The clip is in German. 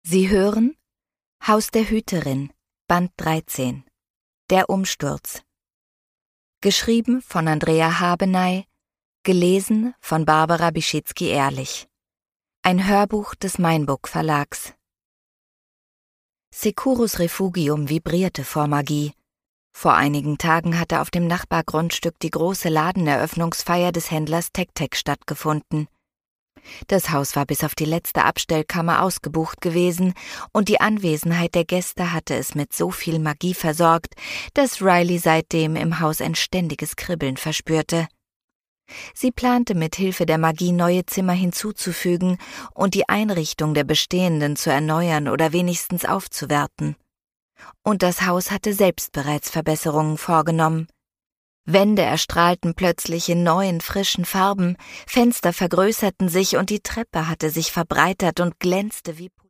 Sie hören Haus der Hüterin, Band 13. Der Umsturz. Geschrieben von Andrea Habenay, gelesen von Barbara Bischitzky-Ehrlich. Ein Hörbuch des Meinbuch Verlags. Securus Refugium vibrierte vor Magie. Vor einigen Tagen hatte auf dem Nachbargrundstück die große Ladeneröffnungsfeier des Händlers Tek-Tek stattgefunden. Das Haus war bis auf die letzte Abstellkammer ausgebucht gewesen und die Anwesenheit der Gäste hatte es mit so viel Magie versorgt, dass Riley seitdem im Haus ein ständiges Kribbeln verspürte. Sie plante mit Hilfe der Magie neue Zimmer hinzuzufügen und die Einrichtung der bestehenden zu erneuern oder wenigstens aufzuwerten. Und das Haus hatte selbst bereits Verbesserungen vorgenommen. Wände erstrahlten plötzlich in neuen, frischen Farben, Fenster vergrößerten sich und die Treppe hatte sich verbreitert und glänzte wie